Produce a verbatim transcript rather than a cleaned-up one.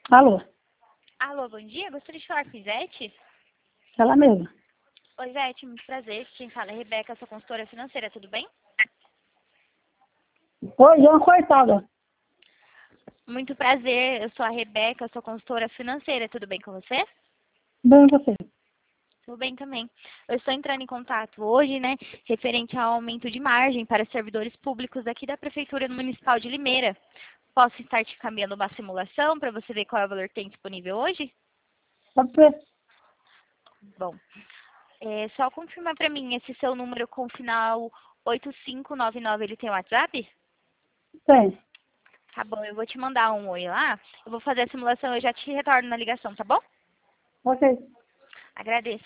Alô, Alô, bom dia. Gostaria de falar com a Izete? ela mesma. Oi, Izete, muito prazer. Quem fala é Rebeca, sua consultora financeira, tudo bem? Oi, deu uma cortada. Muito prazer, eu sou a Rebeca, sua consultora financeira, tudo bem com você? Bem você. Tudo bem também. Eu estou entrando em contato hoje, né, referente ao aumento de margem para servidores públicos aqui da Prefeitura Municipal de Limeira. Posso estar te caminhando uma simulação para você ver qual é o valor que tem disponível hoje? Pode ser? Bom, é só confirmar para mim, esse seu número com final oito cinco nove nove, ele tem WhatsApp? Tem. Tá bom, eu vou te mandar um oi lá. Eu vou fazer a simulação, eu já te retorno na ligação, tá bom? Ok. Agradeço.